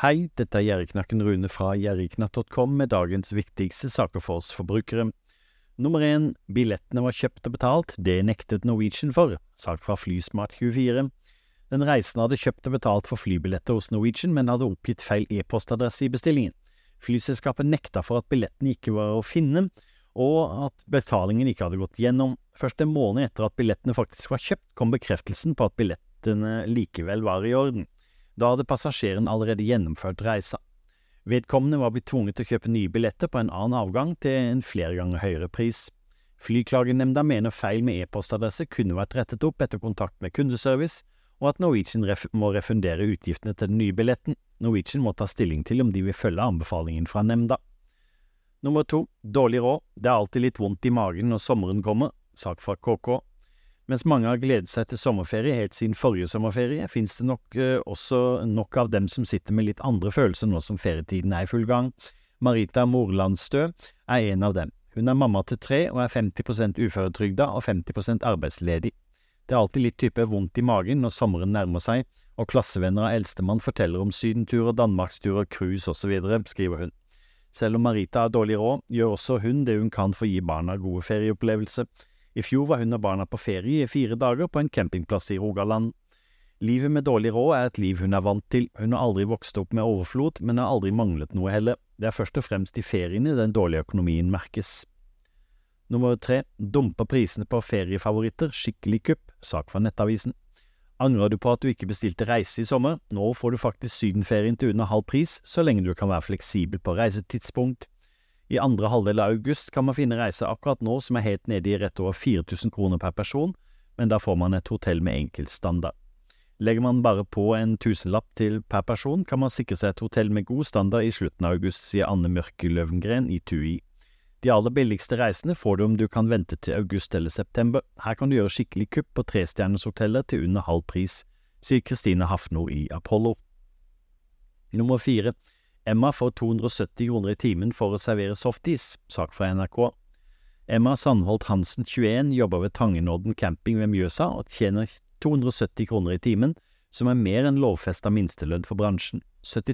Hei, dette er Gjerrigknakken Rune fra gjerrigknatt.com med dagens viktigste saker for oss forbrukere. Nummer 1. Billettene var kjøpt og betalt, det nektet Norwegian for. Sak fra Flysmart24. Den reisende hadde kjøpt og betalt for flybilletter hos Norwegian, men hadde oppgitt feil e-postadresse i bestillingen. Flyselskapet nekta for at billettene ikke var å finne, og at betalingen ikke hadde gått gjennom. Først en måned etter at billettene faktisk var kjøpt, kom bekreftelsen på at billettene likevel var i orden. Da hadde passasjeren allerede gjennomført reisa. Vedkommende var blitt tvunget til å kjøpe nye billetter på en annen avgang til en flere ganger høyere pris. Flyklagenemnda mener feil med e-postadresse kunne vært rettet opp etter kontakt med kundeservice, og at Norwegian må refundere utgiftene til den nye billetten. Norwegian må ta stilling til om de vil følge anbefalingen fra nemnda. Nummer 2. Dårlig råd. Det er alltid litt vondt i magen når sommeren kommer. Sak fra KK. Mens mange har gledet seg til sommerferie helt siden forrige sommerferie, finnes det også nok av dem som sitter med litt andre følelser nå som ferietiden er i full gang. Marita Morlandstø er en av dem. Hun er mamma til 3 og er 50% uføretrygda og 50% arbeidsledig. Det er alltid litt type vondt i magen når sommeren nærmer seg, og klassevenner av eldstemann forteller om sydenturer, danmarksturer, cruise osv., skriver hun. Selv om Marita har dårlig råd, gjør også hun det hun kan for å gi barna gode ferieopplevelser. I fjor var hun og barna på ferie i 4 dager på en campingplass i Rogaland. Livet med dårlig råd er et liv hun er vant til. Hun har aldri vokst opp med overflod, men har aldri manglet noe heller. Det er først og fremst i feriene den dårlige økonomien merkes. Nummer 3. Dumper prisene på feriefavoritter, skikkelig kupp. Sak fra Nettavisen. Angrer du på at du ikke bestilte reise i sommer? Nå får du faktisk sydenferien til under halv pris, så lenge du kan være fleksibel på reisetidspunkt. I andre halvdel av august kan man finne reiser akkurat nå som er helt nede i rett over 4.000 kroner per person, men da får man et hotell med enkeltstandard. Legger man bare på en tusenlapp til per person, kan man sikre seg et hotell med god standard i slutten av august, sier Anne Mørke Løvengren i TUI. De aller billigste reisene får du om du kan vente til august eller september. Her kan du gjøre skikkelig kupp på 3-stjerners hoteller til under halv pris, sier Kristine Hafnor i Apollo. Nummer 4. Emma får 270 kroner i timen for å servere softis, sak fra NRK. Emma Sandholt Hansen, 21, jobber ved Tangenodden camping ved Mjøsa og tjener 270 kroner i timen, som er mer enn lovfestet minstelønn for bransjen.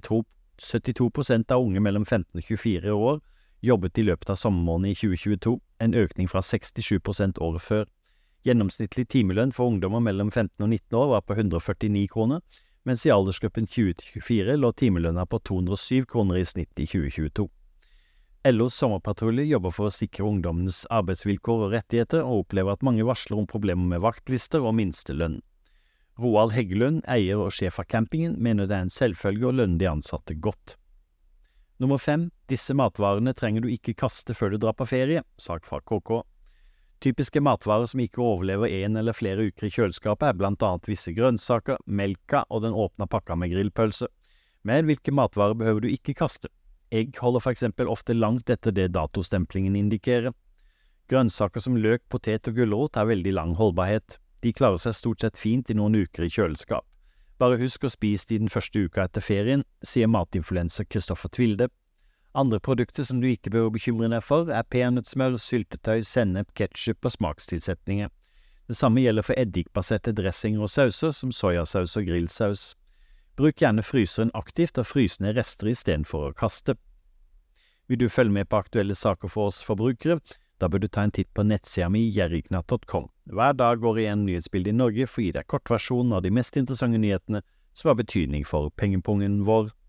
72% av unge mellom 15 og 24 år jobbet i løpet av sommermåneden i 2022, en økning fra 67% året før. Gjennomsnittlig timelønn for ungdommer mellom 15 og 19 år var på 149 kroner, mens i aldersgruppen 20-24 lå timelønna på 207 kroner i snitt i 2022. LOs sommerpatrulje jobber for å sikre ungdommenes arbeidsvilkår og rettigheter, og opplever at mange varsler om problemer med vaktlister og minstelønn. Roald Heggelund, eier og sjef av campingen, mener det er en selvfølge å lønne de ansatte godt. Nummer 5. Disse matvarene trenger du ikke kaste før du drar på ferie, sak fra KK. Typiske matvarer som ikke overlever 1 eller flere uker i kjøleskapet er blant annet visse grønnsaker, melka og den åpna pakka med grillpølse. Men hvilke matvarer behøver du ikke kaste? Egg holder for eksempel ofte langt etter det datostemplingen indikerer. Grønnsaker som løk, potet og gulrot har veldig lang holdbarhet. De klarer seg stort sett fint i noen uker i kjøleskap. Bare husk å spise de den første uka etter ferien, sier matinfluenser Kristoffer Tvilde. Andre produkter som du ikke bør bekymre deg for er peanøttsmør, syltetøy, sennep, ketchup og smakstilsetninger. Det samme gjelder for eddikbaserte dressinger og sauser som sojasaus og grillsaus. Bruk gjerne fryseren aktivt og fryse ned rester i stedet for å kaste. Vil du følge med på aktuelle saker for oss forbrukere? Da bør du ta en titt på nettsida mi gjerrigknatt.com. Hver dag går igjen nyhetsbildet i Norge for å gi deg kortversjonen av de mest interessante nyhetene som har betydning for pengepungen vår.